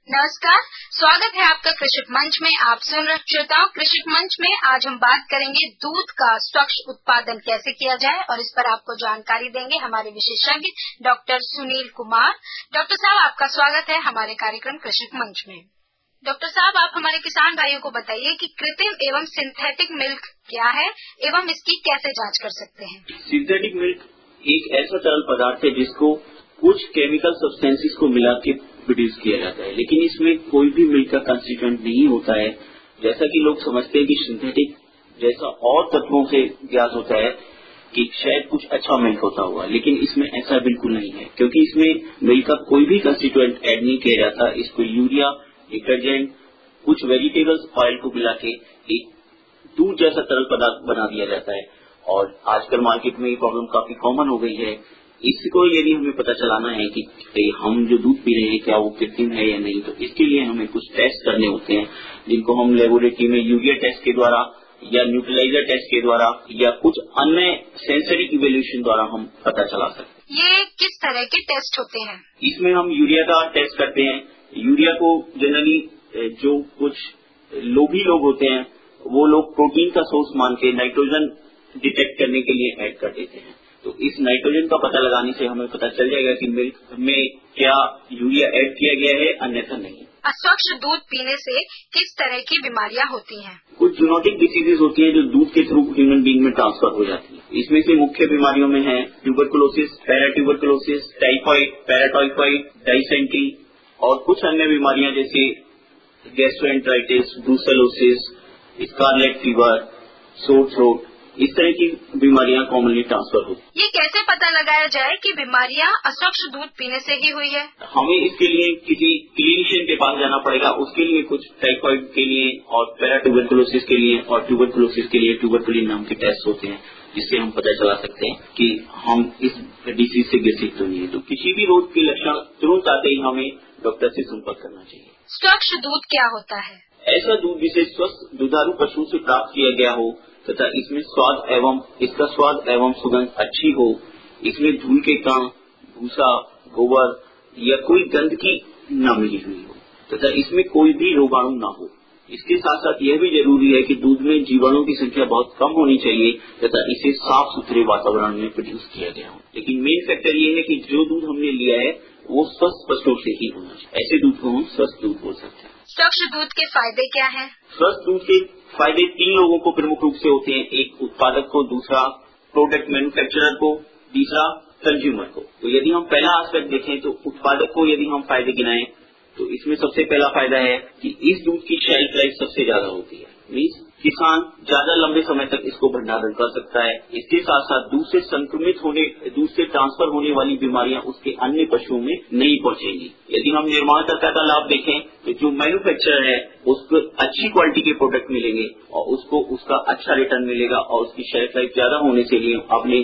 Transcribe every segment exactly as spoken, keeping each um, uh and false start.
नमस्कार, स्वागत है आपका कृषक मंच में। आप सुन रहे श्रोताओं, कृषक मंच में आज हम बात करेंगे दूध का स्वच्छ उत्पादन कैसे किया जाए और इस पर आपको जानकारी देंगे हमारे विशेषज्ञ डॉक्टर सुनील कुमार। डॉक्टर साहब, आपका स्वागत है हमारे कार्यक्रम कृषक मंच में। डॉक्टर साहब, आप हमारे किसान भाइयों को बताइए कि कृत्रिम एवं सिंथेटिक मिल्क क्या है एवं इसकी कैसे जाँच कर सकते हैं। सिंथेटिक मिल्क एक ऐसा तरल पदार्थ है जिसको कुछ केमिकल सब्सटेंसेस को मिला के प्रोड्यूस किया जाता है, लेकिन इसमें कोई भी मिल्क का कंस्टिट्यूएंट नहीं होता है। जैसा कि लोग समझते हैं कि सिंथेटिक जैसा और तत्वों से ज्ञात होता है कि शायद कुछ अच्छा मिल्क होता हुआ, लेकिन इसमें ऐसा बिल्कुल नहीं है, क्योंकि इसमें मिल्क का कोई भी कंस्टिट्यूएंट ऐड नहीं किया जाता। इसको यूरिया, डिटर्जेंट, कुछ वेजिटेबल्स ऑयल को मिला के एक दूध जैसा तरल पदार्थ बना दिया जाता है। और आजकल मार्केट में ये प्रॉब्लम काफी कॉमन हो गई है। इसको यदि हमें पता चलाना है कि हम जो दूध पी रहे हैं क्या वो कृत्रिम है या नहीं, तो इसके लिए हमें कुछ टेस्ट करने होते हैं, जिनको हम लेबोरेटरी में यूरिया टेस्ट के द्वारा या न्यूट्रलाइजर टेस्ट के द्वारा या कुछ अन्य सेंसरी इवेल्यूशन द्वारा हम पता चला सकते हैं। ये किस तरह के टेस्ट होते हैं? इसमें हम यूरिया का टेस्ट करते हैं। यूरिया को जनरली जो कुछ लोभी लोग होते हैं वो लोग प्रोटीन का सोर्स मान के नाइट्रोजन डिटेक्ट करने के लिए ऐड कर देते हैं। तो इस नाइट्रोजन का पता लगाने से हमें पता चल जाएगा कि मिल्क में क्या यूरिया ऐड किया गया है, अन्यथा नहीं। अस्वच्छ दूध पीने से किस तरह की बीमारियां होती हैं? कुछ जूनोटिक डिसीजेज होती हैं जो दूध के थ्रू ह्यूमन बीइंग में ट्रांसफर हो जाती है। इसमें से मुख्य बीमारियों में है tuberculosis, paratuberculosis, typhoid, paratyphoid, dysentery और कुछ अन्य बीमारियां जैसे gastroenteritis, brucellosis, scarlet fever, sore throat, इस तरह की बीमारियां कॉमनली ट्रांसफर होती। ये कैसे पता लगाया जाए कि बीमारियां अस्वच्छ दूध पीने से ही हुई है? हमें इसके लिए किसी क्लिनिशियन के पास जाना पड़ेगा। उसके लिए कुछ टाइफाइड के लिए और पैराट्यूबरकुलोसिस के लिए और ट्यूबरकुलोसिस के लिए ट्यूबरकुलिन नाम के टेस्ट होते हैं, जिससे हम पता चला सकते हैं कि हम इस डिसीज से ग्रसित तो नहीं है। तो किसी भी रोग के लक्षण तुरंत आते ही हमें डॉक्टर से संपर्क करना चाहिए। स्वच्छ दूध क्या होता है? ऐसा दूध जिसे स्वस्थ दुधारू पशु से प्राप्त किया गया हो तथा इसमें स्वाद एवं इसका स्वाद एवं सुगंध अच्छी हो, इसमें धूल के कण, भूसा, गोबर या कोई गंदगी न मिली हुई हो तथा इसमें कोई भी रोगाणु न हो। इसके साथ साथ यह भी जरूरी है कि दूध में जीवाणुओं की संख्या बहुत कम होनी चाहिए तथा इसे साफ सुथरे वातावरण में प्रोड्यूस किया गया हो। लेकिन मेन फैक्टर ये है कि जो दूध हमने लिया है वो स्वस्थ पशुओं से ही होना चाहिए। ऐसे दूध को हम स्वस्थ दूध बोल सकते हैं। स्वच्छ दूध के फायदे क्या हैं? स्वस्थ दूध के फायदे तीन लोगों को प्रमुख रूप से होते हैं। एक उत्पादक को, दूसरा प्रोडक्ट मैन्युफैक्चरर को, तीसरा कंज्यूमर को। तो यदि हम पहला एस्पेक्ट देखें तो उत्पादक को यदि हम फायदे गिनाएं तो इसमें सबसे पहला फायदा है कि इस दूध की शेल्फ लाइफ सबसे ज्यादा होती है। मीन्स किसान ज्यादा लंबे समय तक इसको भंडारण कर सकता है। इसके साथ साथ दूध से संक्रमित होने दूध से ट्रांसफर होने वाली बीमारियां उसके अन्य पशुओं में नहीं पहुंचेंगी। यदि हम निर्माणकर्ता का लाभ देखें तो जो मैन्युफैक्चरर है उसको अच्छी क्वालिटी के प्रोडक्ट मिलेंगे और उसको उसका अच्छा रिटर्न मिलेगा और उसकी शेल्फ लाइफ ज्यादा होने से लिए अपने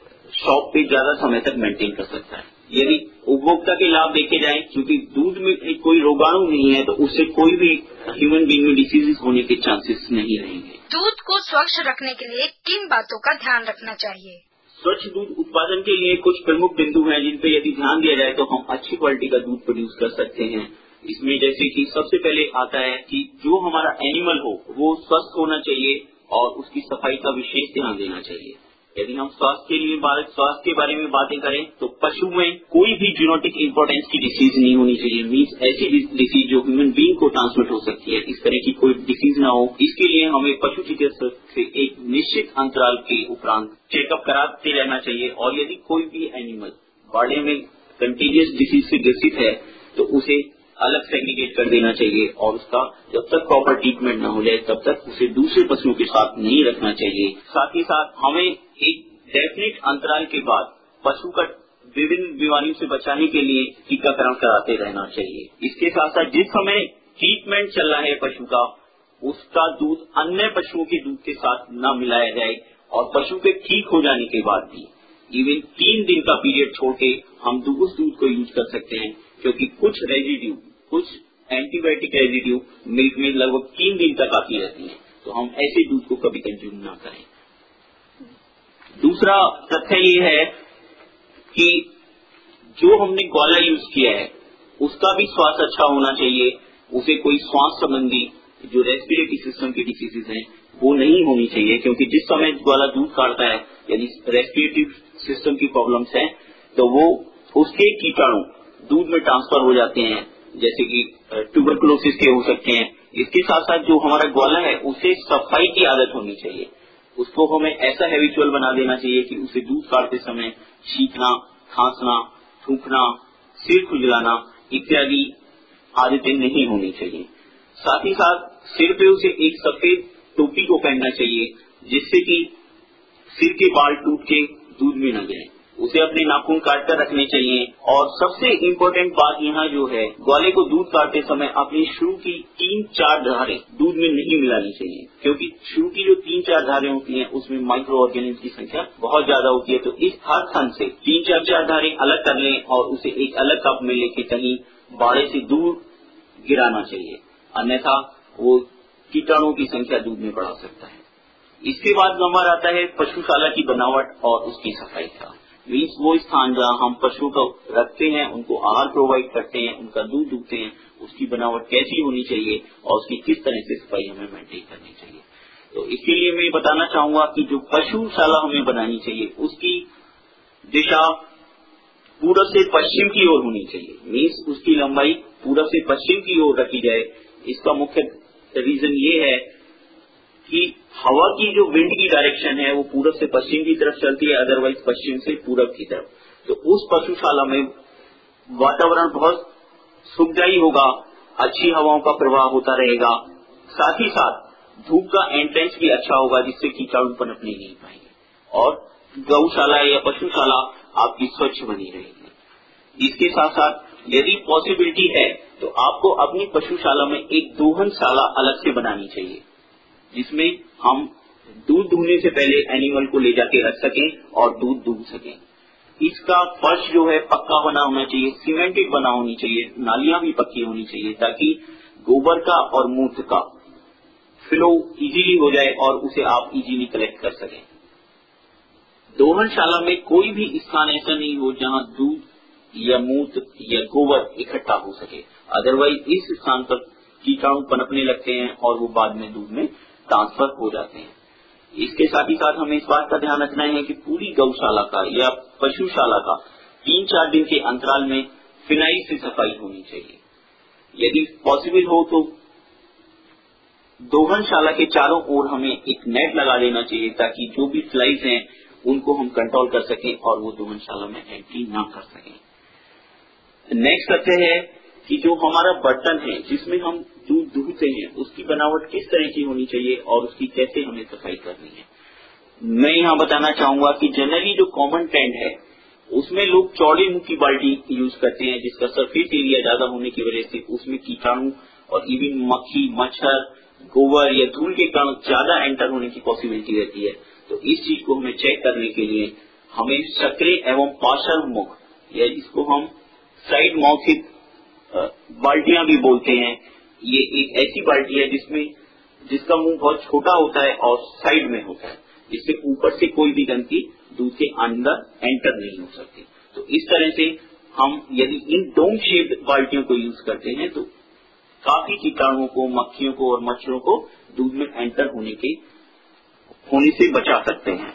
शॉप पे ज्यादा समय तक मेंटेन कर सकता है। यदि उपभोक्ता के लाभ देखे जाएं, क्योंकि दूध में कोई रोगाणु नहीं है तो उससे कोई भी ह्यूमन बीइंग में डिसीजेस होने के चांसेस नहीं रहेंगे। दूध को स्वच्छ रखने के लिए किन बातों का ध्यान रखना चाहिए? स्वच्छ दूध उत्पादन के लिए कुछ प्रमुख बिंदु हैं जिन पे यदि ध्यान दिया जाए तो हम अच्छी क्वालिटी का दूध प्रोड्यूस कर सकते हैं। इसमें जैसे कि सबसे पहले आता है कि जो हमारा एनिमल हो वो स्वस्थ होना चाहिए और उसकी सफाई का विशेष ध्यान देना चाहिए। यदि हम स्वास्थ्य के लिए स्वास्थ्य के बारे में बातें करें तो पशु में कोई भी जीनोटिक इंपॉर्टेंस की डिसीज नहीं होनी चाहिए। मीन्स ऐसी डिसीज जो ह्यूमन बीइंग को ट्रांसमिट हो सकती है, इस तरह की कोई डिसीज ना हो। इसके लिए हमें पशु चिकित्सक से एक निश्चित अंतराल के उपरांत चेकअप कराते रहना चाहिए। और यदि कोई भी एनिमल बॉडी में कंटीजियस डिसीज से ग्रसित है तो उसे अलग सेग्रीगेट कर देना चाहिए और उसका जब तक प्रॉपर ट्रीटमेंट न हो जाए तब तक उसे दूसरे पशुओं के साथ नहीं रखना चाहिए। साथ ही साथ हमें एक डेफिनेट अंतराल के बाद पशु का विभिन्न बीमारियों से बचाने के लिए टीकाकरण कराते रहना चाहिए। इसके साथ साथ जिस समय ट्रीटमेंट चल रहा है पशु का, उसका दूध अन्य पशुओं के दूध के साथ न मिलाया जाए और पशु के ठीक हो जाने के बाद भी इवन तीन दिन का पीरियड छोड़ के हम उस दूध को यूज कर सकते हैं, क्योंकि कुछ रेजिड्यू कुछ एंटीबायोटिक रेजिड्यू मिल्क में लगभग तीन दिन तक आती रहती है, तो हम ऐसे दूध को कभी कंज्यूम ना करें। दूसरा तथ्य ये है कि जो हमने ग्वाला यूज किया है उसका भी स्वास्थ्य अच्छा होना चाहिए, उसे कोई श्वास संबंधी जो रेस्पिरेटरी सिस्टम की डिसीजेज हैं वो नहीं होनी चाहिए, क्योंकि जिस समय ग्वाला दूध काटता है यदि रेस्पिरेटरी सिस्टम की प्रॉब्लम्स हैं तो वो उसके कीटाणु दूध में ट्रांसफर हो जाते हैं, जैसे कि ट्यूबरकुलोसिस के हो सकते हैं। इसके साथ साथ जो हमारा ग्वाला है उसे सफाई की आदत होनी चाहिए, उसको हमें ऐसा हैबिचुअल बना देना चाहिए कि उसे दूध काटते समय छींकना, खांसना, थूकना, सिर खुजलाना इत्यादि आदतें नहीं होनी चाहिए। साथ ही साथ सिर पे उसे एक सफेद टोपी को पहनना चाहिए, जिससे कि सिर के बाल टूट के दूध में न गिरे। उसे अपने नाखून काट कर रखने चाहिए। और सबसे इम्पोर्टेंट बात यहाँ जो है, ग्वाले को दूध काटते समय अपनी शुरू की तीन चार धारें दूध में नहीं मिलानी चाहिए, क्योंकि शुरू की जो तीन चार धारें होती हैं उसमें माइक्रो ऑर्गेनिज्म की संख्या बहुत ज्यादा होती है। तो इस हर थन से तीन चार चार धारें अलग कर लें और उसे एक अलग कप में लेके कहीं बाड़े से दूर गिराना चाहिए, अन्यथा वो कीटाणुओं की संख्या दूध में बढ़ा सकता है। इसके बाद नंबर आता है पशुशाला की बनावट और उसकी सफाई का। मीन्स वो स्थान जहाँ हम पशु को रखते हैं, उनको आहार प्रोवाइड करते हैं, उनका दूध दूहते हैं, उसकी बनावट कैसी होनी चाहिए और उसकी किस तरह से सफाई हमें मेंटेन करनी चाहिए। तो इसके लिए मैं बताना चाहूंगा कि जो पशुशाला हमें बनानी चाहिए उसकी दिशा पूरब से पश्चिम की ओर होनी चाहिए। मीन्स उसकी लंबाई पूरब से पश्चिम की ओर रखी जाए। इसका मुख्य रीजन ये है कि हवा की जो विंड की डायरेक्शन है वो पूरब से पश्चिम की तरफ चलती है, अदरवाइज पश्चिम से पूरब की तरफ। तो उस पशुशाला में वातावरण बहुत सुखदायी होगा, अच्छी हवाओं का प्रवाह होता रहेगा, साथ ही साथ धूप का एंट्रेंस भी अच्छा होगा, जिससे कीटाणु पनपने नहीं पाएंगे और गौशाला या पशुशाला आपकी स्वच्छ बनी रहेगी। इसके साथ साथ यदि पॉसिबिलिटी है तो आपको अपनी पशुशाला में एक दोहनशाला अलग से बनानी चाहिए, जिसमें हम दूध दूहने से पहले एनिमल को ले जाके रख सकें और दूध दूह सकें। इसका फर्श जो है पक्का बना होना चाहिए, सीमेंटेड बना होनी चाहिए, नालियां भी पक्की होनी चाहिए, ताकि गोबर का और मूत्र का फ्लो इजीली हो जाए और उसे आप इजीली कलेक्ट कर सकें। दोहनशाला में कोई भी स्थान ऐसा नहीं हो जहां दूध या मूत्र या गोबर इकट्ठा हो सके, अदरवाइज इस स्थान पर कीटाणु पनपने लगते हैं और वो बाद में दूध में ट्रांसफर हो जाते हैं। इसके साथ ही साथ हमें इस बात का ध्यान रखना है कि पूरी गौशाला का या पशुशाला का तीन चार दिन के अंतराल में फिनाइल से सफाई होनी चाहिए। यदि पॉसिबल हो तो दोहनशाला के चारों ओर हमें एक नेट लगा देना चाहिए, ताकि जो भी फ्लाइज हैं उनको हम कंट्रोल कर सकें और वो दोहनशाला में एंट्री ना कर सकें। नेक्स्ट करते हैं कि जो हमारा बर्तन है जिसमें हम दूध दूहते हैं उसकी बनावट किस तरह की होनी चाहिए और उसकी कैसे हमें सफाई करनी है। मैं यहाँ बताना चाहूंगा कि जनरली जो कॉमन ट्रेंड है उसमें लोग चौड़े मुंह की बाल्टी यूज करते हैं, जिसका सरफेस एरिया ज्यादा होने की वजह से उसमें कीटाणु और इवन मक्खी, मच्छर, गोबर या धूल के कारण ज्यादा एंटर होने की पॉसिबिलिटी रहती है। तो इस चीज को हमें चेक करने के लिए हमें सक्रिय एवं पार्श्व मुख या इसको हम साइड माउथिक बाल्टियां भी बोलते हैं, ये एक ऐसी बाल्टी है जिसमें जिसका मुंह बहुत छोटा होता है और साइड में होता है, जिससे ऊपर से कोई भी गंदगी दूध के अंदर एंटर नहीं हो सकती। तो इस तरह से हम यदि इन डोम शेप्ड बाल्टियों को यूज करते हैं तो काफी कीटाणुओं को, मक्खियों को और मच्छरों को दूध में एंटर होने के होने से बचा सकते हैं।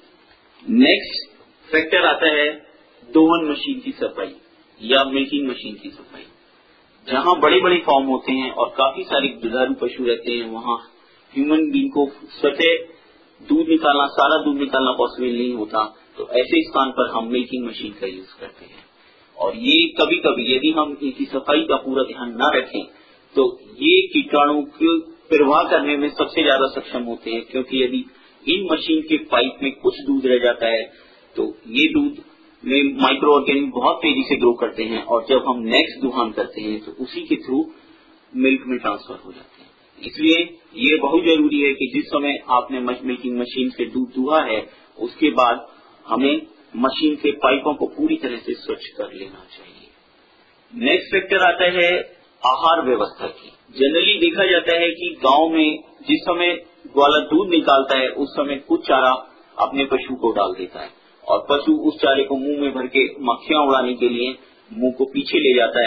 नेक्स्ट फैक्टर आता है दोहन मशीन की सफाई या मिल्किंग मशीन की सफाई। जहां बड़े बड़े फार्म होते हैं और काफी सारे दुधारू पशु रहते हैं, वहां ह्यूमन बीइंग को स्वतः दूध निकालना, सारा दूध निकालना पॉसिबल नहीं होता। तो ऐसे स्थान पर हम मिल्किंग मशीन का यूज करते हैं। और ये कभी कभी यदि हम इनकी सफाई का पूरा ध्यान न रखें तो ये कीटाणु के प्रवाह करने में सबसे ज्यादा सक्षम होते हैं, क्योंकि यदि इन मशीन के पाइप में कुछ दूध रह जाता है तो ये दूध में माइक्रो ऑर्गेनिज्म बहुत तेजी से ग्रो करते हैं और जब हम नेक्स्ट दुहान करते हैं तो उसी के थ्रू मिल्क में ट्रांसफर हो जाते हैं। इसलिए ये बहुत जरूरी है कि जिस समय आपने मिल्किंग मशीन से दूध दुहा है उसके बाद हमें मशीन के पाइपों को पूरी तरह से स्वच्छ कर लेना चाहिए। नेक्स्ट फैक्टर आता है आहार व्यवस्था की। जनरली देखा जाता है कि गांव में जिस समय ग्वाला दूध निकालता है उस समय कुछ चारा अपने पशु को डाल देता है और पशु उस चारे को मुंह में भर के मक्खियां उड़ाने के लिए मुंह को पीछे ले जाता है,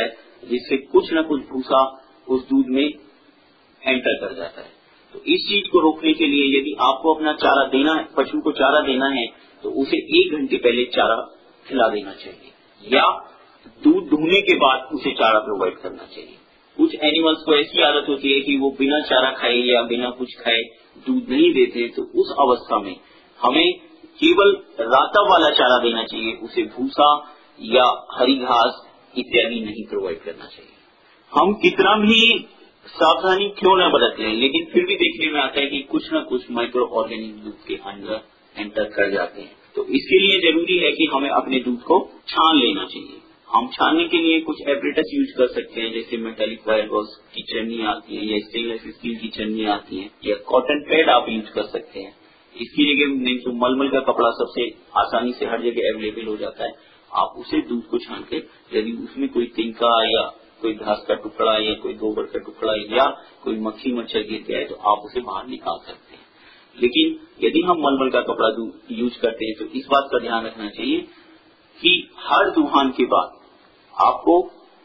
जिससे कुछ न कुछ भूसा उस दूध में एंटर कर जाता है। तो इस चीज को रोकने के लिए यदि आपको अपना चारा देना है, पशु को चारा देना है, तो उसे एक घंटे पहले चारा खिला देना चाहिए या दूध दुहने के बाद उसे चारा प्रोवाइड करना चाहिए। कुछ एनिमल्स को ऐसी आदत होती है कि वो बिना चारा खाए या बिना कुछ खाए दूध नहीं देते, तो उस अवस्था में हमें केवल राता वाला चारा देना चाहिए, उसे भूसा या हरी घास इत्यादि नहीं प्रोवाइड करना चाहिए। हम कितना भी सावधानी क्यों न बरत लें, लेकिन फिर भी देखने में आता है कि कुछ न कुछ माइक्रो ऑर्गेनिज्म दूध के अंदर एंटर कर जाते हैं। तो इसके लिए जरूरी है कि हमें अपने दूध को छान लेना चाहिए। हम छानने के लिए कुछ एपरेटस यूज कर सकते हैं, जैसे मेटालिक वायर गॉस की चन्नी आती है या स्टेनलेस स्टील की चन्नी आती है या कॉटन पैड आप यूज कर सकते हैं। इसकी जगह नहीं तो मलमल का कपड़ा सबसे आसानी से हर जगह अवेलेबल हो जाता है। आप उसे दूध को छान के यदि उसमें कोई तिनका या कोई घास का टुकड़ा या कोई गोबर का टुकड़ा या कोई मक्खी मच्छर गिर गया है तो आप उसे बाहर निकाल सकते हैं। लेकिन यदि हम मलमल का कपड़ा यूज करते हैं तो इस बात का ध्यान रखना चाहिए कि हर दुहान के बाद आपको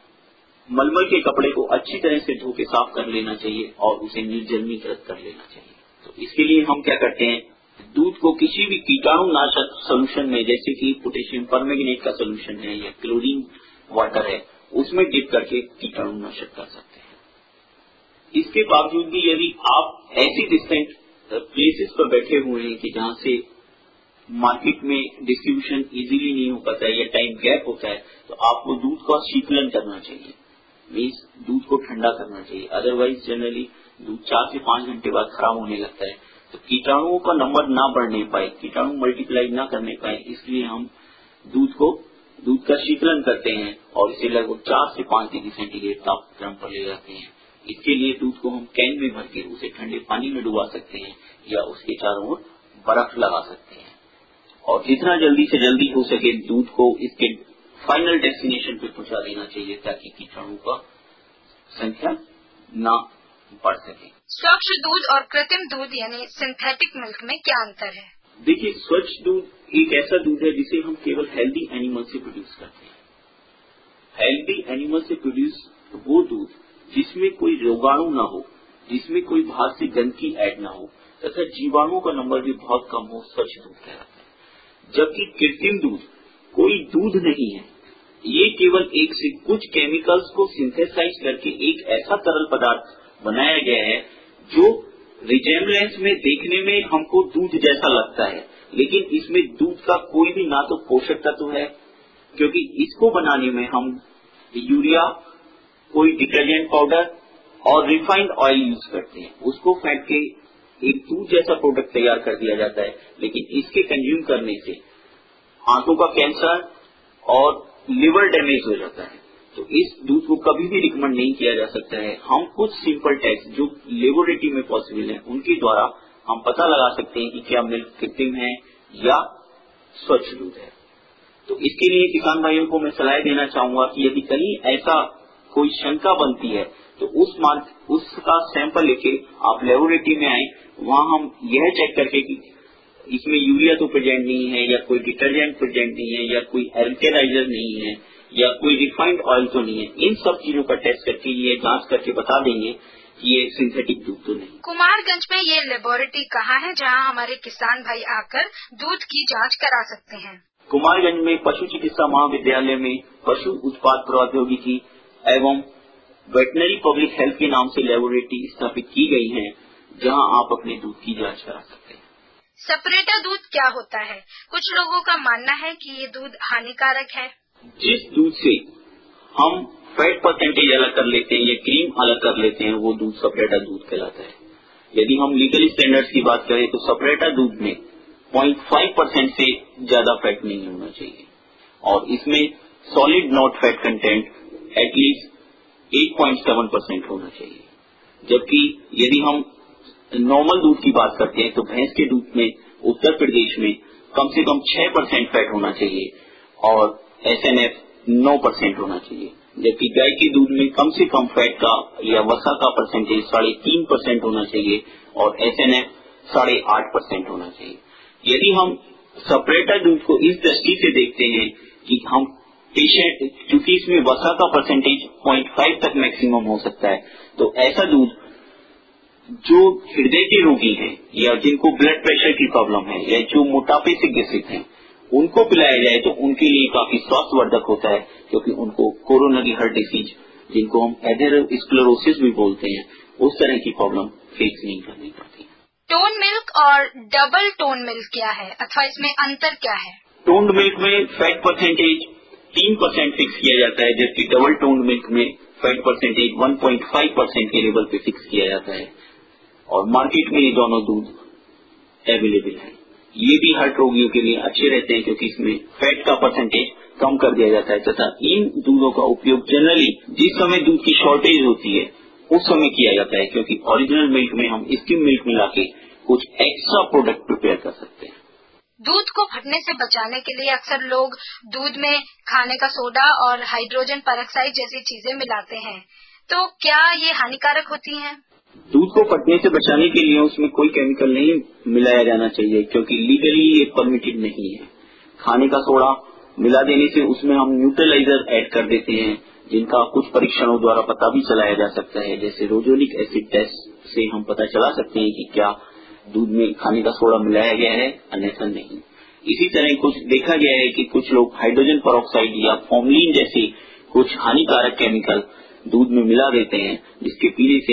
मलमल के कपड़े को अच्छी तरह से धो के साफ कर लेना चाहिए और उसे निर्जलीकृत कर लेना चाहिए। तो इसके लिए हम क्या करते हैं, दूध को किसी भी कीटाणुनाशक सोल्यूशन में, जैसे कि पोटेशियम परमैंगनेट का सोल्यूशन है या क्लोरीन वाटर है, उसमें डिप करके कीटाणुनाशक कर सकते हैं। इसके बावजूद भी यदि आप ऐसी डिस्टेंट प्लेसेस पर बैठे हुए हैं कि जहां से मार्केट में डिस्ट्रीब्यूशन इजीली नहीं हो पाता है या टाइम गैप होता है, तो आपको दूध का शीतलन करना चाहिए, मीन्स दूध को ठंडा करना चाहिए। अदरवाइज जनरली दूध चार से पांच घंटे बाद खराब होने लगता है। तो कीटाणुओं का नंबर ना बढ़ने पाए, कीटाणु मल्टीप्लाई ना करने पाए, इसलिए हम दूध को दूध का शीतलन करते हैं और इसे लगभग चार से पांच डिग्री सेंटीग्रेड तापक्रम पर ले जाते हैं। इसके लिए दूध को हम कैन में भर के उसे ठंडे पानी में डुबा सकते हैं या उसके चारों ओर बर्फ लगा सकते हैं और जितना जल्दी से जल्दी हो सके दूध को इसके फाइनल डेस्टिनेशन पे पहुंचा देना चाहिए ताकि कीटाणु का संख्या ना बढ़ सके। स्वच्छ दूध और कृत्रिम दूध यानी सिंथेटिक मिल्क में क्या अंतर है? देखिए, स्वच्छ दूध एक ऐसा दूध है जिसे हम केवल हेल्दी एनिमल से प्रोड्यूस करते हैं। हेल्दी एनिमल से प्रोड्यूस वो दूध जिसमें कोई रोगाणु ना हो, जिसमें कोई बाहर से गंदगी ऐड ना हो तथा जीवाणुओं का नंबर भी बहुत कम हो, स्वच्छ दूध कहलाता है। जबकि कृत्रिम दूध कोई दूध नहीं है, ये केवल एक से कुछ केमिकल्स को सिंथेसाइज करके एक ऐसा तरल पदार्थ बनाया गया है जो रिजेम्बलेंस में देखने में हमको दूध जैसा लगता है, लेकिन इसमें दूध का कोई भी ना तो पोषक तत्व है, क्योंकि इसको बनाने में हम यूरिया, कोई डिटर्जेंट पाउडर और रिफाइंड ऑयल यूज करते हैं। उसको फेंट के एक दूध जैसा प्रोडक्ट तैयार कर दिया जाता है, लेकिन इसके कंज्यूम करने से आंतों का कैंसर और लिवर डैमेज हो जाता है। तो इस दूध को कभी भी रिकमेंड नहीं किया जा सकता है। हम कुछ सिंपल टेस्ट जो लेबोरेटरी में पॉसिबल है उनके द्वारा हम पता लगा सकते हैं कि क्या मिल्क कृत्रिम है या स्वच्छ दूध है। तो इसके लिए किसान भाइयों को मैं सलाह देना चाहूंगा कि यदि कहीं ऐसा कोई शंका बनती है तो उस मार्क उसका सैंपल लेके आप लेबोरेटरी में आए, वहां हम यह चेक करके कि इसमें यूरिया तो प्रेजेंट नहीं है या कोई डिटर्जेंट प्रेजेंट नहीं है या कोई एल्केलाइजर नहीं है या कोई रिफाइंड ऑयल तो नहीं है, इन सब चीजों का टेस्ट करके ये जांच करके बता देंगे कि ये सिंथेटिक दूध तो नहीं। कुमारगंज में ये लेबोरेटरी कहाँ है जहाँ हमारे किसान भाई आकर दूध की जांच करा सकते हैं? कुमारगंज में पशु चिकित्सा महाविद्यालय में पशु उत्पाद प्रौद्योगिकी एवं वेटनरी पब्लिक हेल्थ के नाम से लेबोरेटरी स्थापित की गई है, जहां आप अपने दूध की जांच करा सकते हैं। सेपरेटर दूध क्या होता है? कुछ लोगों का मानना है कि ये दूध हानिकारक है। जिस दूध से हम फैट परसेंटेज अलग कर लेते हैं या क्रीम अलग कर लेते हैं वो दूध सेपरेटर दूध कहलाता है। यदि हम लीगल स्टैंडर्ड्स की बात करें तो सेपरेटर दूध में ज़ीरो पॉइंट फाइव परसेंट से ज्यादा फैट नहीं होना चाहिए और इसमें solid not fat content at least eight point seven percent होना चाहिए। जबकि यदि हम नॉर्मल दूध की बात करते हैं तो भैंस के दूध में उत्तर प्रदेश में कम से कम छह परसेंट फैट होना चाहिए और एस एन एफ नौ परसेंट होना चाहिए। जबकि गाय के दूध में कम से कम फैट का या वसा का परसेंटेज साढ़े तीन परसेंट होना चाहिए और एस एन एफ साढ़े आठ परसेंट होना चाहिए। यदि हम सेपरेटर दूध को इस दृष्टि से देखते हैं कि हम पेशेंट, क्योंकि इसमें वसा का परसेंटेज पॉइंट फाइव तक मैक्सिमम हो सकता है, तो ऐसा दूध जो हृदय के रोगी हैं या जिनको ब्लड प्रेशर की प्रॉब्लम है या जो मोटापे से ग्रसित हैं, उनको पिलाया जाए तो उनके लिए काफी स्वास्थ्यवर्धक होता है, क्योंकि उनको कोरोनरी हार्ट डिसीज, जिनको हम एथेरोस्क्लेरोसिस भी बोलते हैं, उस तरह की प्रॉब्लम फेस नहीं करनी पड़ती है। टोन मिल्क और डबल टोन मिल्क क्या है, अथवा इसमें अंतर क्या है? टोन्ड मिल्क में फैट परसेंटेज तीन परसेंट फिक्स किया जाता है, जबकि डबल टोन्ड मिल्क में fat percentage one point five percent के लेवल पे फिक्स किया जाता है। और मार्केट में ये दोनों दूध अवेलेबल है। ये भी हार्ट रोगियों के लिए अच्छे रहते हैं, क्योंकि इसमें फैट का परसेंटेज कम कर दिया जाता है तथा इन दूधों का उपयोग जनरली जिस समय दूध की शॉर्टेज होती है उस समय किया जाता है, क्योंकि ओरिजिनल मिल्क में हम स्किम मिल्क मिला के कुछ एक्स्ट्रा प्रोडक्ट प्रिपेयर कर सकते हैं। दूध को फटने से बचाने के लिए अक्सर लोग दूध में खाने का सोडा और हाइड्रोजन पेरोक्साइड जैसी चीजें मिलाते हैं, तो क्या ये हानिकारक होती हैं? दूध को फटने से बचाने के लिए उसमें कोई केमिकल नहीं मिलाया जाना चाहिए, क्योंकि लीगली ये परमिटेड नहीं है। खाने का सोडा मिला देने से उसमें हम न्यूट्रलाइजर ऐड कर देते हैं, जिनका कुछ परीक्षणों द्वारा पता भी चलाया जा सकता है, जैसे रोजोनिक एसिड टेस्ट से हम पता चला सकते हैं कि क्या दूध में खाने का सोडा मिलाया गया है, अन्यथा नहीं। इसी तरह कुछ देखा गया है कि कुछ लोग हाइड्रोजन पेरोक्साइड या फॉर्मलिन जैसे कुछ हानिकारक केमिकल दूध में मिला देते हैं, जिसके पीने से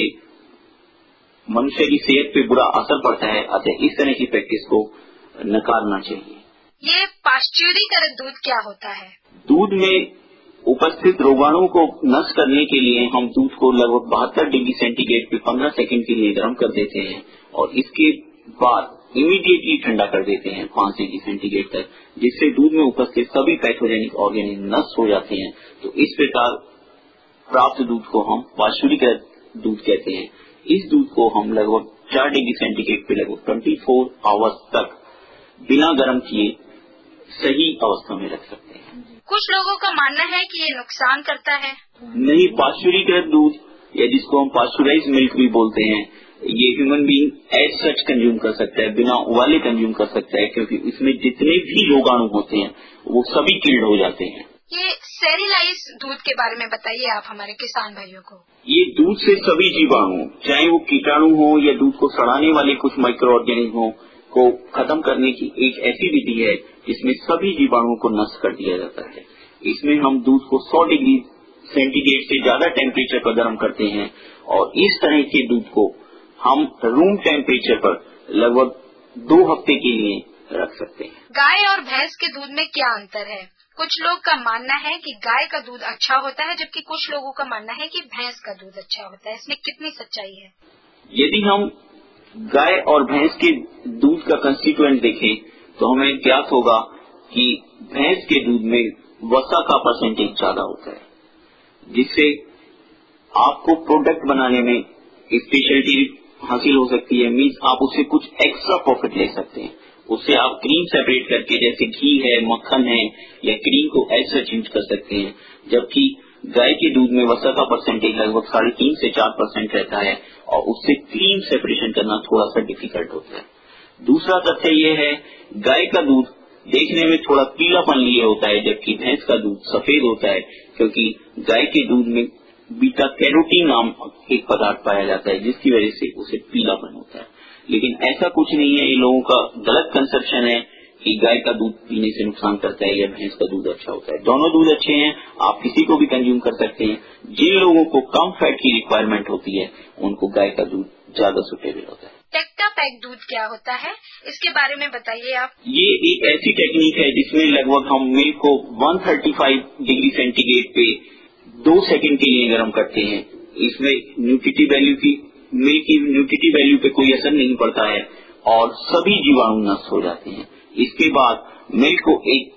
मनुष्य की सेहत पे बुरा असर पड़ता है। अतः इस तरह की प्रैक्टिस को नकारना चाहिए। ये पाश्चुरीकृत दूध क्या होता है? दूध में उपस्थित रोगाणुओं को नष्ट करने के लिए हम दूध को लगभग बहत्तर डिग्री सेंटीग्रेड पे पंद्रह सेकंड के लिए गर्म कर देते हैं और इसके बाद इमीडिएटली ठंडा कर देते हैं पांच डिग्री सेंटीग्रेड तक, जिससे दूध में उपस्थित सभी पैथोजेनिक ऑर्गेनिज्म नष्ट हो जाते हैं। तो इस प्रकार प्राप्त दूध को हम पाश्चुरीकृत दूध कहते हैं। इस दूध को हम लगभग चार डिग्री सेंटीग्रेड पे लगभग चौबीस आवर्स तक बिना गर्म किए सही अवस्था में रख सकते हैं। कुछ लोगों का मानना है कि ये नुकसान करता है। नहीं, पाश्चुरीकृत दूध या जिसको हम पाश्चुराइज मिल्क भी बोलते हैं, ये human being as such consume कर सकता है, बिना उबाले कंज्यूम कर सकता है, क्योंकि इसमें जितने भी रोगाणु होते हैं वो सभी किल्ड हो जाते हैं। ये स्टेरिलाइज दूध के बारे में बताइए आप हमारे किसान भाइयों को। ये दूध से सभी जीवाणु, चाहे वो कीटाणु हो या दूध को सड़ाने वाले कुछ माइक्रो ऑर्गेनिज्म हो, को खत्म करने की एक ऐसी विधि है जिसमें सभी जीवाणुओं को नष्ट कर दिया जाता है। इसमें हम दूध को सौ डिग्री सेंटीग्रेड से ज्यादा टेम्परेचर पर गर्म करते हैं और इस तरह के दूध को हम रूम टेम्परेचर पर लगभग दो हफ्ते के लिए रख सकते हैं। गाय और भैंस के दूध में क्या अंतर है? कुछ लोग का मानना है कि गाय का दूध अच्छा होता है, जबकि कुछ लोगों का मानना है कि भैंस का दूध अच्छा होता है। इसमें कितनी सच्चाई है? यदि हम गाय और भैंस के दूध का कंस्टिट्यूएंट देखें तो हमें ज्ञात होगा कि भैंस के दूध में वसा का परसेंटेज ज्यादा होता है, जिससे आपको प्रोडक्ट बनाने में स्पेशलिटी हासिल हो सकती है। मीन्स आप उससे कुछ एक्स्ट्रा प्रॉफिट ले सकते हैं। उससे आप क्रीम सेपरेट करके, जैसे घी है, मक्खन है या क्रीम को ऐसा यूज कर सकते हैं, जबकि गाय के दूध में वसा का परसेंटेज लगभग साढ़े तीन से चार परसेंट रहता है और उससे क्रीम सेपरेशन करना थोड़ा सा डिफिकल्ट होता है। दूसरा तथ्य ये है, गाय का दूध देखने में थोड़ा पीलापन लिए होता है, जबकि भैंस का दूध सफेद होता है, क्योंकि गाय के दूध में बीटा कैरोटीन नाम एक पदार्थ पाया जाता है, जिसकी वजह से उसे पीलापन होता है। लेकिन ऐसा कुछ नहीं है। ये लोगों का गलत कंसेप्शन है कि गाय का दूध पीने से नुकसान करता है या भैंस का दूध अच्छा होता है। दोनों दूध अच्छे हैं, आप किसी को भी कंज्यूम कर सकते हैं। जिन लोगों को कम फैट की रिक्वायरमेंट होती है उनको गाय का दूध ज्यादा सुटेबल होता है। टेक्टा पैक दूध क्या होता है, इसके बारे में बताइए आप। ये एक ऐसी टेक्निक है जिसमें लगभग हम मिल्क को एक सौ पैंतीस डिग्री सेंटीग्रेड पे दो सेकंड के लिए गर्म करते हैं। इसमें न्यूट्रिटिव वैल्यू की मिल्क की न्यूट्रिटिव वैल्यू पे कोई असर नहीं पड़ता है और सभी जीवाणु नष्ट हो जाते हैं। इसके बाद मिल्क को एक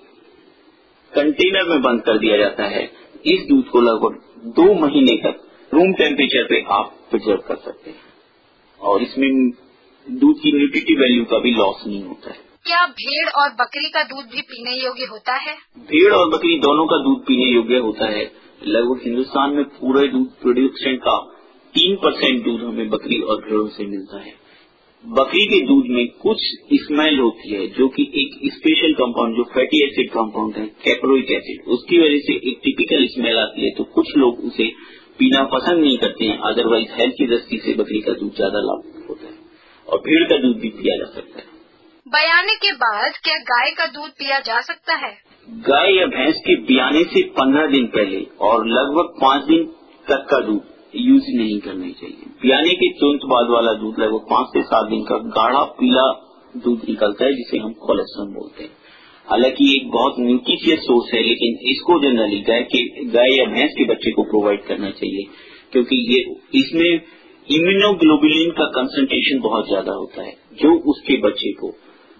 कंटेनर में बंद कर दिया जाता है। इस दूध को लगभग दो महीने तक रूम टेम्परेचर पे आप प्रिजर्व कर सकते हैं और इसमें दूध की न्यूट्रिटिव वैल्यू का भी लॉस नहीं होता है। क्या भेड़ और बकरी का दूध भी पीने योग्य होता है? भेड़ और बकरी दोनों का दूध पीने योग्य होता है। लगभग हिंदुस्तान में पूरे दूध प्रोडक्शन का तीन परसेंट दूध हमें बकरी और भेड़ों से मिलता है। बकरी के दूध में कुछ स्मेल होती है जो कि एक स्पेशल कंपाउंड जो फैटी एसिड कंपाउंड है कैप्रोइक एसिड, उसकी वजह से एक टिपिकल स्मेल आती है। तो कुछ लोग उसे पीना पसंद नहीं करते हैं। अदरवाइज हेल्थ की दृष्टि से बकरी का दूध ज्यादा लाभ होता है और भेड़ का दूध भी पिया जा सकता है। बयाने के बाद क्या गाय का दूध पिया जा सकता है? गाय या भैंस के ब्याने से पंद्रह दिन पहले और लगभग पाँच दिन तक का दूध यूज नहीं करना चाहिए। ब्याने के तुरंत बाद वाला दूध लगभग पाँच से सात दिन का गाढ़ा पीला दूध निकलता है जिसे हम कोलेस्ट्रॉल बोलते हैं। हालांकि एक बहुत न्यूट्रिशियस सोर्स है, लेकिन इसको जनरली गाय के गाय या भैंस के बच्चे को प्रोवाइड करना चाहिए क्योंकि ये इसमें इम्यूनोग्लोबुलिन का कंसंट्रेशन बहुत ज्यादा होता है जो उसके बच्चे को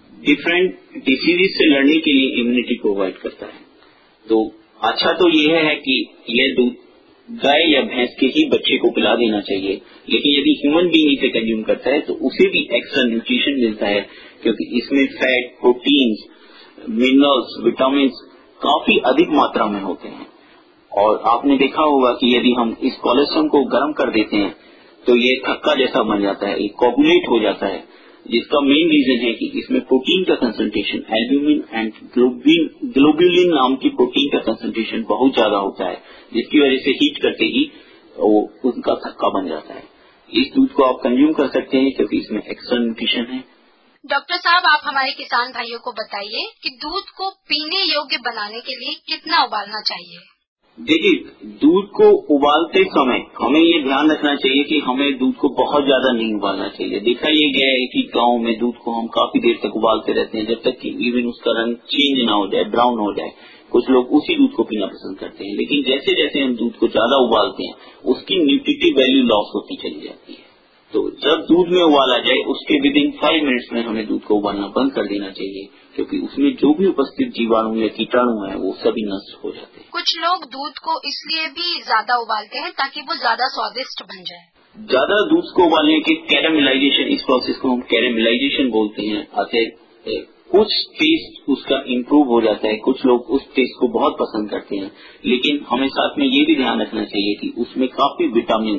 डिफरेंट डिसीजेज से लड़ने के लिए इम्यूनिटी प्रोवाइड करता है। तो अच्छा तो यह है कि यह दूध गाय या भैंस के ही बच्चे को पिला देना चाहिए, लेकिन यदि ह्यूमन बीइंग इसे कंज्यूम करता है तो उसे भी एक्स्ट्रा न्यूट्रिशन मिलता है क्योंकि इसमें फैट, प्रोटीन्स, मिनरल्स, विटामिन काफी अधिक मात्रा में होते हैं। और आपने देखा होगा कि यदि हम इस कोलेस्ट्रॉल को गर्म कर देते हैं तो ये थक्का जैसा बन जाता है, ये कोगुलेट हो जाता है, जिसका मेन रीजन है कि इसमें प्रोटीन का कंसंट्रेशन एल्ब्यूमिन एंड ग्लोबुलिन नाम की प्रोटीन का कंसंट्रेशन बहुत ज्यादा होता है, जिसकी वजह से हीट करते ही वो उनका थक्का बन जाता है। इस दूध को आप कंज्यूम कर सकते हैं क्योंकि इसमें एक्स्ट्रा न्यूट्रिशन है। डॉक्टर साहब, आप हमारे किसान भाइयों को बताइए कि दूध को पीने योग्य बनाने के लिए कितना उबालना चाहिए? देखिए, दूध को उबालते समय हमें ये ध्यान रखना चाहिए कि हमें दूध को बहुत ज्यादा नहीं उबालना चाहिए। देखा ये गया है कि गांव में दूध को हम काफी देर तक उबालते रहते हैं जब तक कि इवन उसका रंग चेंज ना हो जाए, ब्राउन हो जाए। कुछ लोग उसी दूध को पीना पसंद करते हैं, लेकिन जैसे जैसे हम दूध को ज्यादा उबालते हैं उसकी न्यूट्रिटिव वैल्यू लॉस होती चली जाती है। तो जब दूध में उबाला जाए उसके विद इन फाइव मिनट्स में हमें दूध को उबालना बंद कर देना चाहिए क्योंकि उसमें जो भी उपस्थित जीवाणु या कीटाणु है वो सभी नष्ट हो जाते हैं। कुछ लोग दूध को इसलिए भी ज्यादा उबालते हैं ताकि वो ज्यादा स्वादिष्ट बन जाए। ज्यादा दूध को उबालने के कैरामेलाइजेशन, इस प्रोसेस को हम कैरामेलाइजेशन बोलते हैं। अतः कुछ टेस्ट उसका इम्प्रूव हो जाता है, कुछ लोग उस टेस्ट को बहुत पसंद करते हैं, लेकिन हमें साथ में ये भी ध्यान रखना चाहिए कि उसमें काफी विटामिन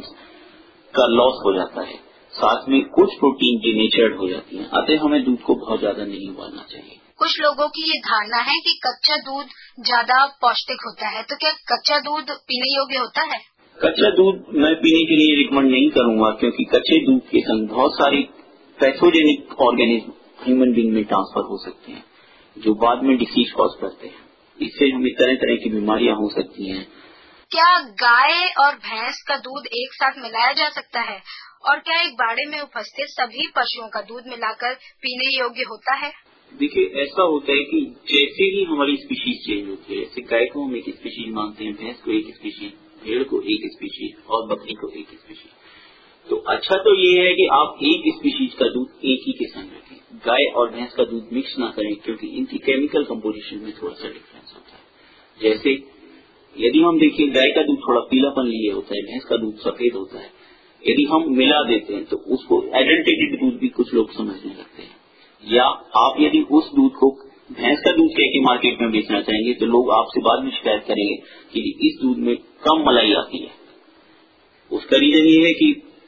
का लॉस हो जाता है, साथ में कुछ प्रोटीन डिनेचर्ड हो जाती है। अतः हमें दूध को बहुत ज्यादा नहीं उबालना चाहिए। कुछ लोगों की ये धारणा है कि कच्चा दूध ज्यादा पौष्टिक होता है, तो क्या कच्चा दूध पीने योग्य होता है? कच्चा दूध मैं पीने के लिए रिकमेंड नहीं करूंगा क्योंकि कच्चे दूध के संग बहुत सारी पैथोजेनिक ऑर्गेनिज्म ह्यूमन बीइंग में ट्रांसफर हो सकते हैं जो बाद में डिसीज कॉज करते हैं। इससे हमें तरह तरह की बीमारियां हो सकती हैं। क्या गाय और भैंस का दूध एक साथ मिलाया जा सकता है और क्या एक बाड़े में उपस्थित सभी पशुओं का दूध मिलाकर पीने योग्य होता है? देखिए, ऐसा होता है कि जैसे ही हमारी स्पीशीज चेंज होती है, जैसे गाय को हम एक स्पीशीज मानते हैं, भैंस को एक स्पीशीज, भेड़ को एक स्पीशीज और बकरी को एक स्पीशीज। तो अच्छा तो ये है कि आप एक स्पीशीज का दूध एक ही के संग रखें, गाय और भैंस का दूध मिक्स ना करें क्योंकि इनकी केमिकल कंपोजिशन में थोड़ा सा डिफरेंस होता है। जैसे यदि हम देखिए गाय का दूध थोड़ा पीलापन लिए होता है, भैंस का दूध सफेद होता है। यदि हम मिला देते हैं तो उसको एडल्टेटेड दूध भी कुछ लोग समझने लगते हैं। या आप यदि उस दूध को भैंस का दूध कह के मार्केट में बेचना चाहेंगे तो लोग आपसे बाद में शिकायत करेंगे कि इस दूध में कम मलाई आती है। उसका रीजन ये है कि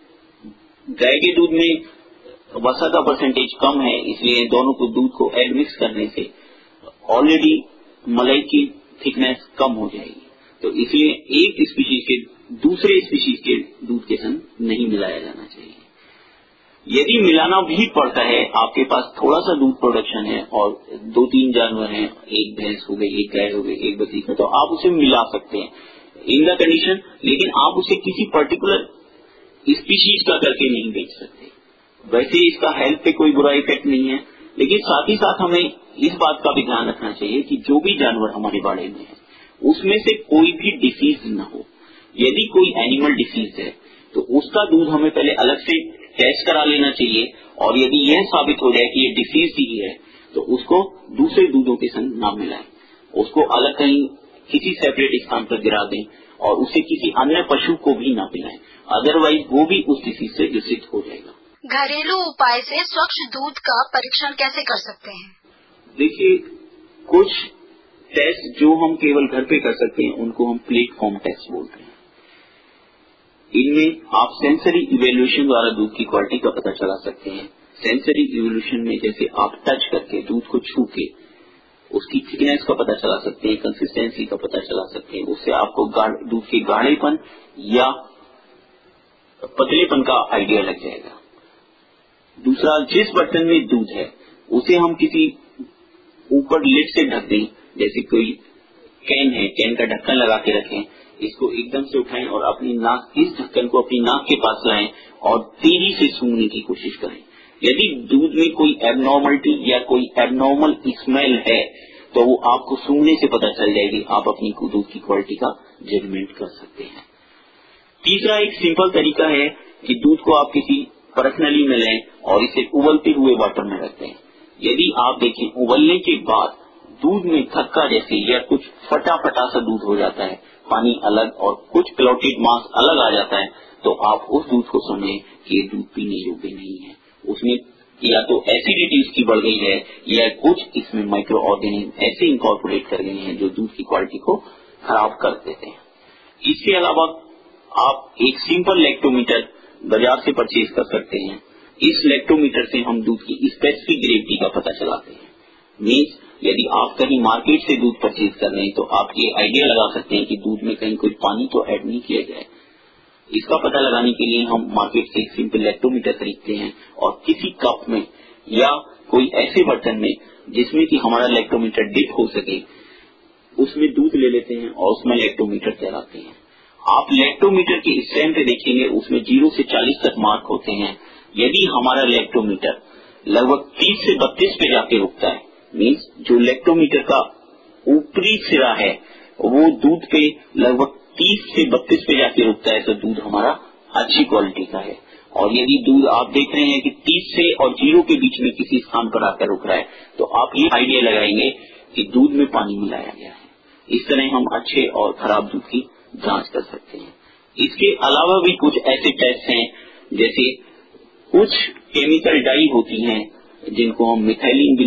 गाय के दूध में वसा का परसेंटेज कम है, इसलिए दोनों को दूध को एड मिक्स करने से ऑलरेडी मलाई की थिकनेस कम हो जाएगी। तो इसलिए एक स्पीशीज के दूसरे स्पीशीज के दूध के संग नहीं मिलाया जाना चाहिए। यदि मिलाना भी पड़ता है, आपके पास थोड़ा सा दूध प्रोडक्शन है और दो तीन जानवर हैं, एक भैंस हो गई, एक गाय हो गई, एक बकरी, तो आप उसे मिला सकते हैं इन द कंडीशन, लेकिन आप उसे किसी पर्टिकुलर स्पीशीज का करके नहीं बेच सकते। वैसे इसका हेल्थ पे कोई बुरा इफेक्ट नहीं है, लेकिन साथ ही साथ हमें इस बात का भी ध्यान रखना चाहिए कि जो भी जानवर हमारे बाड़े में है उसमें से कोई भी डिसीज न हो। यदि कोई एनिमल डिसीज है तो उसका दूध हमें पहले अलग से टेस्ट करा लेना चाहिए और यदि यह साबित हो जाए कि ये डिसीज ही है तो उसको दूसरे दूधों के संग ना मिलाएं, उसको अलग कहीं किसी सेपरेट स्थान पर गिरा दें और उसे किसी अन्य पशु को भी ना पिलाएं, अदरवाइज वो भी उस डिसीज से ग्रसित हो जाएगा। घरेलू उपाय से स्वच्छ दूध का परीक्षण कैसे कर सकते हैं? देखिए, कुछ टेस्ट जो हम केवल घर पे कर सकते हैं उनको हम प्लेटफॉर्म टेस्ट बोलते हैं। इनमें आप सेंसरी इवेल्युएशन द्वारा दूध की क्वालिटी का पता चला सकते हैं। सेंसरी इवोल्यूशन में जैसे आप टच करके दूध को छू के उसकी थिकनेस का पता चला सकते हैं, कंसिस्टेंसी का पता चला सकते हैं, उससे आपको दूध के गाढ़ेपन या पतलेपन का आइडिया लग जाएगा। दूसरा, जिस बर्तन में दूध है उसे हम किसी ऊपर लिड से ढक दें, जैसे कोई कैन है, कैन का ढक्कन लगा के रखें, इसको एकदम से उठाएं और अपनी नाक, इस ढक्कन को अपनी नाक के पास लाएं और तेजी से सूंघने की कोशिश करें। यदि दूध में कोई एबनॉर्मलिटी या कोई एबनॉर्मल स्मेल है तो वो आपको सूंघने से पता चल जाएगी, आप अपनी दूध की क्वालिटी का जजमेंट कर सकते हैं। तीसरा एक सिंपल तरीका है कि दूध को आप किसी परख नली में लें और इसे उबलते हुए वाटर में रख दें। यदि आप देखें उबलने के बाद दूध में थक्का जैसे या कुछ फटा फटा सा दूध हो जाता है, पानी अलग और कुछ क्लॉटेड मास अलग आ जाता है, तो आप उस दूध को समझें कि ये दूध पीने योग्य नहीं है। उसमें या तो एसिडिटी उसकी बढ़ गई है या कुछ इसमें माइक्रो ऑर्गेनिज्म ऐसे इंकॉर्पोरेट कर गए हैं जो दूध की क्वालिटी को खराब कर देते हैं। इसके अलावा आप एक सिंपल लैक्टोमीटर बाजार से परचेज कर सकते हैं। इस लैक्टोमीटर से हम दूध की स्पेसिफिक ग्रेविटी का पता चलाते हैं। मीन्स यदि आप कहीं मार्केट से दूध परचेज कर रहे हैं तो आप ये आइडिया लगा सकते हैं कि दूध में कहीं कोई पानी तो ऐड नहीं किया जाए। इसका पता लगाने के लिए हम मार्केट से एक सिंपल लैक्टोमीटर खरीदते हैं और किसी कप में या कोई ऐसे बर्तन में जिसमें कि हमारा लैक्टोमीटर डिप हो सके, उसमें दूध ले लेते हैं और उसमें लैक्टोमीटर चलाते हैं। आप लैक्टोमीटर की स्ट्रेंथ देखेंगे, उसमें जीरो से चालीस तक मार्क होते हैं। यदि हमारा लैक्टोमीटर लगभग तीस से बत्तीस पे जाके रुकता है, मीन्स जो लैक्टोमीटर का ऊपरी सिरा है वो दूध पे लगभग तीस से बत्तीस पे जाके रुकता है, तो दूध हमारा अच्छी क्वालिटी का है। और यदि दूध आप देख रहे हैं कि तीस से और जीरो के बीच में किसी स्थान पर आकर रुक रहा है, तो आप ये आइडिया लगाएंगे कि दूध में पानी मिलाया गया है। इस तरह हम अच्छे और खराब दूध की जांच कर सकते हैं। इसके अलावा भी कुछ ऐसे टेस्ट हैं, जैसे कुछ केमिकल डाई होती हैं जिनको हम मिथाइलिन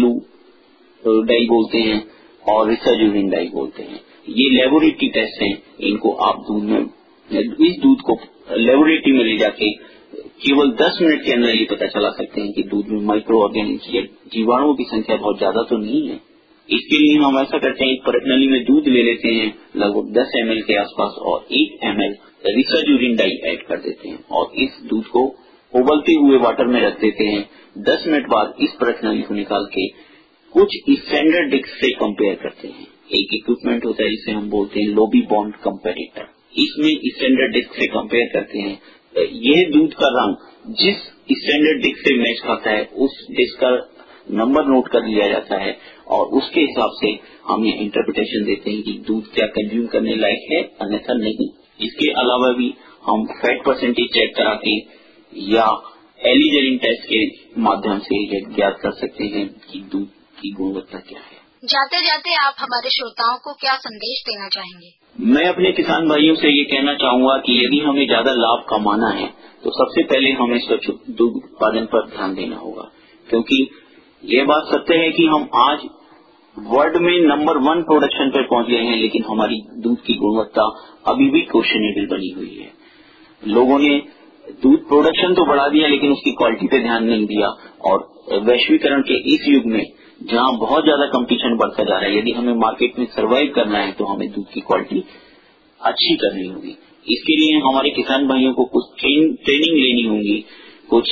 ब्लू डाई बोलते हैं और रिसर्जुविन डाई बोलते हैं। ये लेबोरेटरी टेस्ट हैं। इनको आप दूध में, इस दूध को लेबोरेटरी में ले जाके केवल दस मिनट के अंदर ये पता चला सकते हैं कि दूध में माइक्रो ऑर्गेनिज्म या जीवाणुओं की संख्या बहुत ज्यादा तो नहीं है। इसके लिए हम ऐसा करते हैं, परख नली में दूध ले लेते हैं लगभग दस एम एल के आसपास और एक M L resazurin dye add कर देते हैं और इस दूध को उबलते हुए वाटर में रख देते हैं। दस मिनट बाद इस परख नली को निकाल के कुछ स्टैंडर्ड डिस्क से कंपेयर करते हैं। एक इक्विपमेंट होता है जिसे हम बोलते हैं लोबी बॉन्ड कंपेरेटर। इसमें स्टैंडर्ड डिस्क से कंपेयर करते हैं। यह दूध का रंग जिस स्टैंडर्ड डिस्क से मैच खाता है उस डिस्क का नंबर नोट कर लिया जाता है और उसके हिसाब से हम ये इंटरप्रिटेशन देते हैं कि दूध क्या कंज्यूम करने लायक है, अन्यथा नहीं। इसके अलावा भी हम फैट परसेंटेज चेक करा के या एलिजरिन टेस्ट के माध्यम से यह ज्ञात कर सकते हैं कि दूध की गुणवत्ता क्या है। जाते जाते आप हमारे श्रोताओं को क्या संदेश देना चाहेंगे? मैं अपने किसान भाइयों से ये कहना चाहूंगा कि यदि हमें ज्यादा लाभ कमाना है तो सबसे पहले हमें स्वच्छ दूध उत्पादन पर ध्यान देना होगा, क्योंकि ये बात सत्य है कि हम आज वर्ल्ड में नंबर वन प्रोडक्शन पर पहुंच गए हैं, लेकिन हमारी दूध की गुणवत्ता अभी भी क्वेश्चनेबल बनी हुई है। लोगों ने दूध प्रोडक्शन तो बढ़ा दिया लेकिन उसकी क्वालिटी पे ध्यान नहीं दिया और वैश्वीकरण के इस युग में जहां बहुत ज्यादा कंपटीशन बढ़ता जा रहा है, यदि हमें मार्केट में सर्वाइव करना है तो हमें दूध की क्वालिटी अच्छी करनी होगी। इसके लिए हमारे किसान भाइयों को कुछ ट्रेनिंग लेनी होगी, कुछ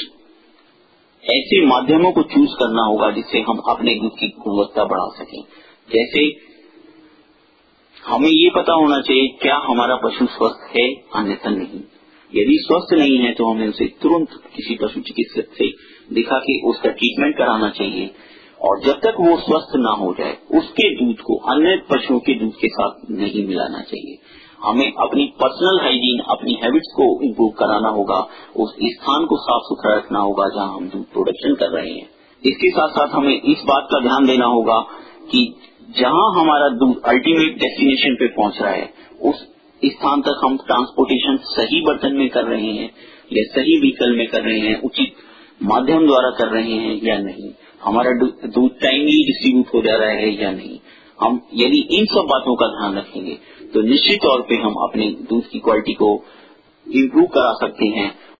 ऐसे माध्यमों को चूज करना होगा जिससे हम अपने दूध की गुणवत्ता बढ़ा सकें। जैसे हमें ये पता होना चाहिए क्या हमारा पशु स्वस्थ है, अन्यथा नहीं। यदि स्वस्थ नहीं है तो हमें उसे तुरंत किसी पशु चिकित्सक से दिखा के उसका ट्रीटमेंट कराना चाहिए और जब तक वो स्वस्थ ना हो जाए उसके दूध को अन्य पशुओं के दूध के साथ नहीं मिलाना चाहिए। हमें अपनी पर्सनल हाइजीन, अपनी हैबिट्स को इम्प्रूव कराना होगा, उस स्थान को साफ सुथरा रखना होगा जहां हम दूध प्रोडक्शन कर रहे हैं। इसके साथ साथ हमें इस बात का ध्यान देना होगा कि जहां हमारा दूध अल्टीमेट डेस्टिनेशन पे पहुंच रहा है उस स्थान तक हम ट्रांसपोर्टेशन सही बर्तन में कर रहे हैं या सही व्हीकल में कर रहे हैं, उचित माध्यम द्वारा कर रहे हैं या नहीं, हमारा दूध टाइमली डिस्ट्रीब्यूट हो जा रहा है या नहीं। हम यदि इन सब बातों का ध्यान रखेंगे तो निश्चित तौर पे हम अपने दूध की क्वालिटी को इम्प्रूव करा सकते हैं